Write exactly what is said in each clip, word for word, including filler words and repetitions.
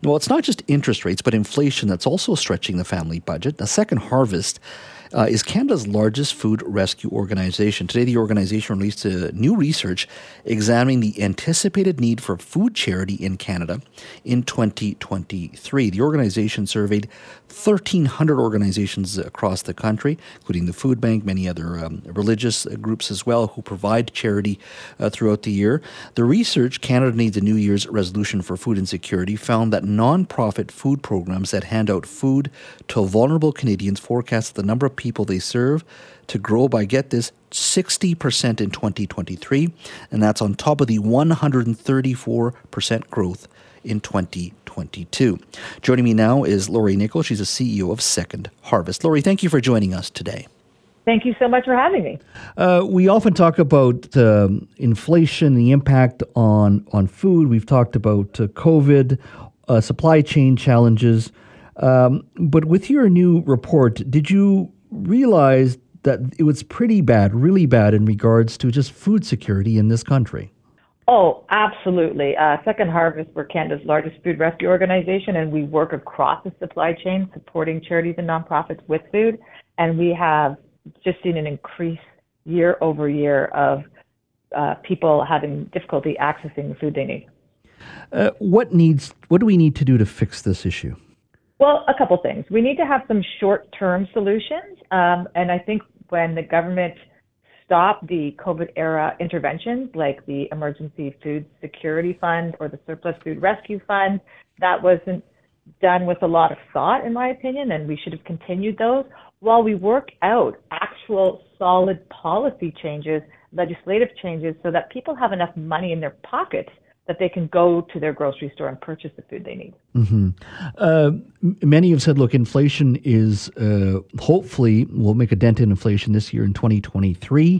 Well, it's not just interest rates, but inflation that's also stretching the family budget. The Second Harvest uh, is Canada's largest food rescue organization. Today, the organization released a new research examining the anticipated need for food charity in Canada in twenty twenty-three. The organization surveyed thirteen hundred organizations across the country, including the Food Bank, many other um, religious groups as well, who provide charity uh, throughout the year. The research, Canada Needs a New Year's Resolution for Food Insecurity, found that non-profit food programs that hand out food to vulnerable Canadians forecast the number of people they serve to grow by, get this, sixty percent in twenty twenty-three, and that's on top of the one hundred thirty-four percent growth in twenty twenty-two. Joining me now is Lori Nicol. She's the C E O of Second Harvest. Lori, thank you for joining us today. Thank you so much for having me. Uh, we often talk about um, inflation, the impact on, on food. We've talked about uh, COVID, uh, supply chain challenges. Um, but with your new report, did you realize that it was pretty bad, really bad in regards to just food security in this country? Oh, absolutely. Uh, Second Harvest, we're Canada's largest food rescue organization, and we work across the supply chain supporting charities and nonprofits with food. And we have just seen an increase year over year of uh, people having difficulty accessing the food they need. Uh, what needs? What do we need to do to fix this issue? Well, a couple things. We need to have some short-term solutions, um, and I think when the government stopped the COVID-era interventions like the Emergency Food Security Fund or the Surplus Food Rescue Fund, that wasn't done with a lot of thought, in my opinion, and we should have continued those while we work out actual solid policy changes, legislative changes, so that people have enough money in their pockets that they can go to their grocery store and purchase the food they need. Mm-hmm. Uh, many have said, look, inflation is uh, hopefully will make a dent in inflation this year in twenty twenty-three.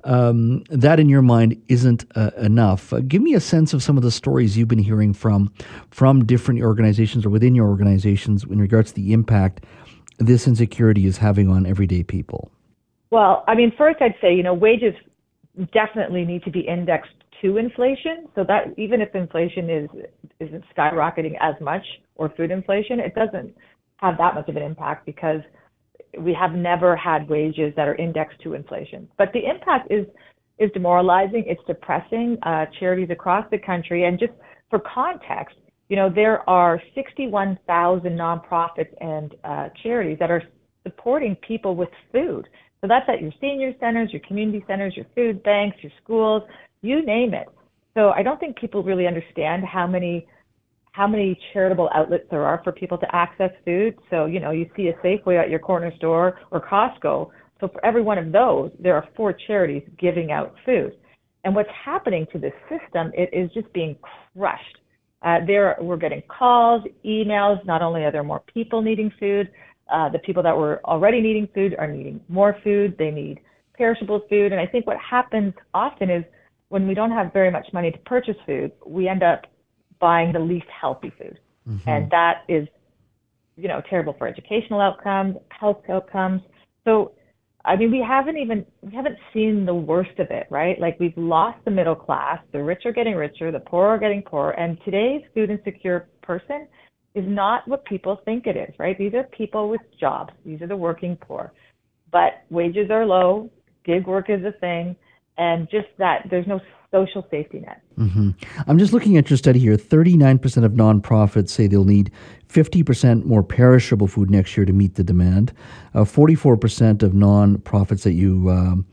Um, that, in your mind, isn't uh, enough. Uh, give me a sense of some of the stories you've been hearing from from different organizations or within your organizations in regards to the impact this insecurity is having on everyday people. Well, I mean, first I'd say, you know, wages definitely need to be indexed to inflation, so that even if inflation is isn't skyrocketing as much, or food inflation, it doesn't have that much of an impact because we have never had wages that are indexed to inflation. But the impact is is demoralizing. It's depressing. Uh, charities across the country, and just for context, you know, there are sixty-one thousand nonprofits and uh, charities that are supporting people with food. So that's at your senior centers, your community centers, your food banks, your schools, you name it. So I don't think people really understand how many how many charitable outlets there are for people to access food. So, you know, you see a Safeway at your corner store or Costco. So for every one of those, there are four charities giving out food. And what's happening to this system, it is just being crushed. Uh, there, we're getting calls, emails. Not only are there more people needing food, uh, the people that were already needing food are needing more food. They need perishable food. And I think what happens often is when we don't have very much money to purchase food, we end up buying the least healthy food. Mm-hmm. And that is, you know, terrible for educational outcomes, health outcomes. So, I mean, we haven't even, we haven't seen the worst of it, right? Like, we've lost the middle class, the rich are getting richer, the poor are getting poorer, and today's food insecure person is not what people think it is, right? These are people with jobs. These are the working poor. But wages are low, gig work is a thing, and just that there's no social safety net. Mm-hmm. I'm just looking at your study here. thirty-nine percent of nonprofits say they'll need fifty percent more perishable food next year to meet the demand. Uh, forty-four percent of nonprofits that you um,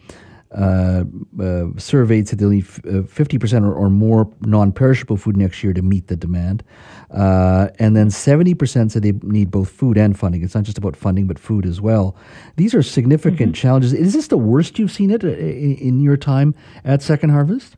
uh, uh, surveyed said they'll need uh, fifty percent or, or more non-perishable food next year to meet the demand. Uh, and then seventy percent said they need both food and funding. It's not just about funding, but food as well. These are significant mm-hmm. challenges. Is this the worst you've seen it in, in your time at Second Harvest?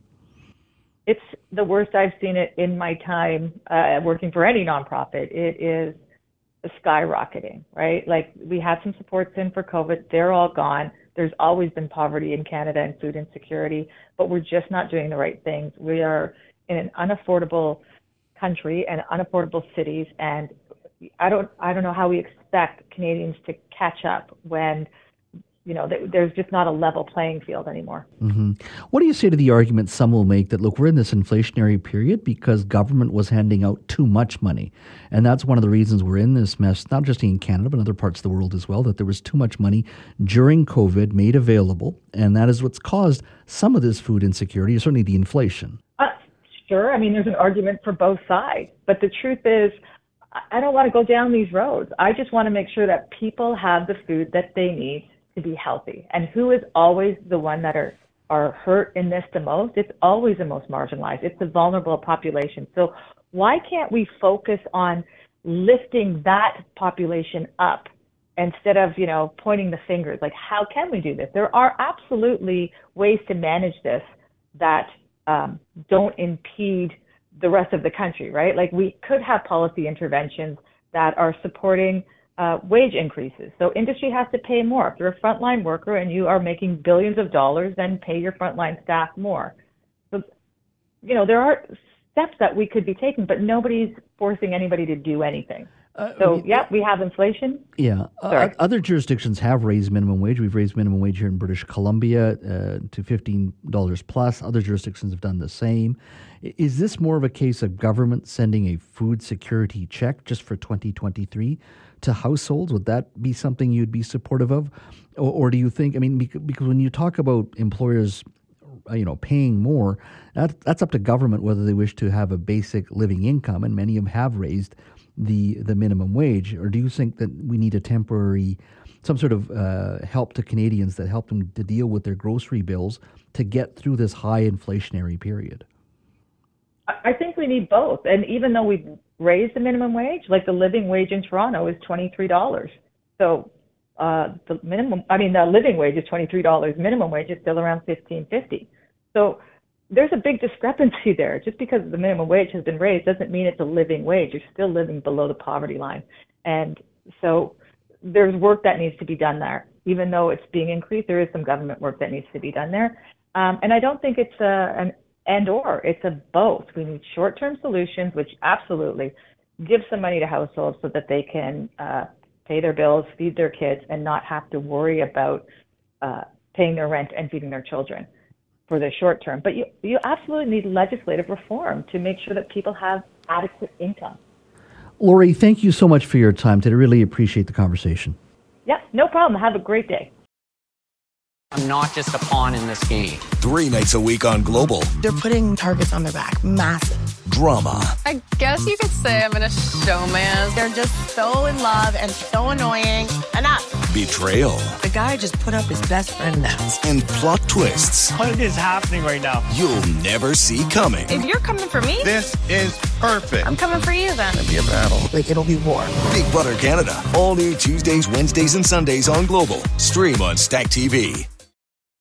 It's the worst I've seen it in my time uh, working for any nonprofit. It is skyrocketing, right? Like, we had some supports in for COVID. They're all gone. There's always been poverty in Canada and food insecurity, but we're just not doing the right things. We are in an unaffordable country and unaffordable cities, and I don't I don't know how we expect Canadians to catch up when you know, there's just not a level playing field anymore. Mm-hmm. What do you say to the argument some will make that, look, we're in this inflationary period because government was handing out too much money. And that's one of the reasons we're in this mess, not just in Canada, but in other parts of the world as well, that there was too much money during COVID made available. And that is what's caused some of this food insecurity, certainly the inflation. Uh, sure. I mean, there's an argument for both sides. But the truth is, I don't want to go down these roads. I just want to make sure that people have the food that they need to be healthy. And who is always the one that are, are hurt in this the most? It's always the most marginalized. It's the vulnerable population. So why can't we focus on lifting that population up instead of, you know, pointing the fingers? Like, how can we do this? There are absolutely ways to manage this that um, don't impede the rest of the country, right? Like, we could have policy interventions that are supporting Uh, wage increases. So industry has to pay more. If you're a frontline worker and you are making billions of dollars, then pay your frontline staff more. So, you know, there are steps that we could be taking, but nobody's forcing anybody to do anything. Uh, so, we, yeah, we have inflation. Yeah. Uh, other jurisdictions have raised minimum wage. We've raised minimum wage here in British Columbia uh, to fifteen dollars plus. Other jurisdictions have done the same. Is this more of a case of government sending a food security check just for twenty twenty-three to households? Would that be something you'd be supportive of? Or, or do you think, I mean, because when you talk about employers, you know, paying more, that, that's up to government whether they wish to have a basic living income, and many of them have raised the the minimum wage. Or do you think that we need a temporary, some sort of uh, help to Canadians that help them to deal with their grocery bills to get through this high inflationary period? I think we need both. And even though we've raised the minimum wage, like the living wage in Toronto is twenty-three dollars. So uh, the minimum, I mean, the living wage is twenty-three dollars. Minimum wage is still around fifteen fifty. So there's a big discrepancy there. Just because the minimum wage has been raised doesn't mean it's a living wage. You're still living below the poverty line. And so there's work that needs to be done there. Even though it's being increased, there is some government work that needs to be done there. Um, and I don't think it's a, an and or, it's a both. We need short-term solutions, which absolutely give some money to households so that they can uh, pay their bills, feed their kids, and not have to worry about uh, paying their rent and feeding their children for the short term. But you, you absolutely need legislative reform to make sure that people have adequate income. Lori, thank you so much for your time today. I really appreciate the conversation. Yeah, no problem. Have a great day. I'm not just a pawn in this game. Three nights a week on Global. They're putting targets on their back. Massive. Drama. I guess you could say I'm in a showman. They're just so in love and so annoying. Enough. Betrayal. The guy just put up his best friend now. And plot twists. What is happening right now? You'll never see coming. If you're coming for me, this is perfect. I'm coming for you then. It'll be a battle. Like, it'll be war. Big Brother Canada. All new Tuesdays, Wednesdays, and Sundays on Global. Stream on Stack T V.